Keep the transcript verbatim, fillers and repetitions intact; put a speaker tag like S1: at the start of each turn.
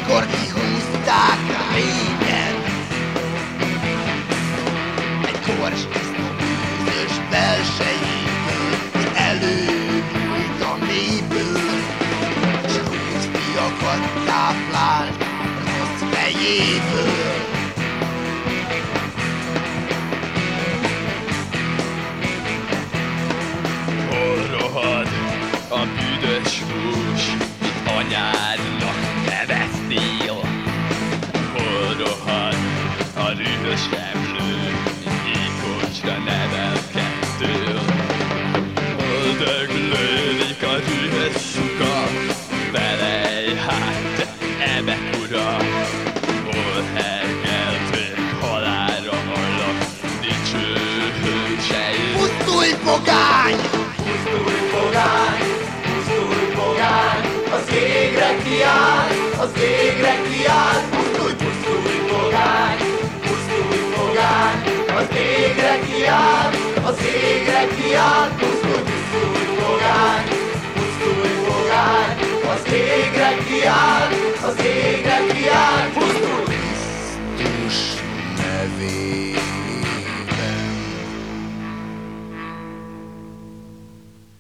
S1: amikor kihúzták régen egy kors tisztobűzös belsejéből, hogy előbújt a mélyből, s rossz fiakat táplált rossz fejéből.
S2: Hol rohad a büdös hús, itt anyádnak neveztél? Hol rohad a rühös emlő, mint gyilkosra nevelkedtél? Hol döglődik a rühös suka, felej hát, te ebekura? Hol hergelték halálra hajlak, dicső hősei?
S1: Pusztulj, pogány!
S3: Pusztulj, pogány, pusztulj, pogány, az égre kiáll, az égre kiáll. Pusztulj, pusztulj, pogány, pusztulj, pogány, az égre kiáll, az égre kiáll. Pusztulj,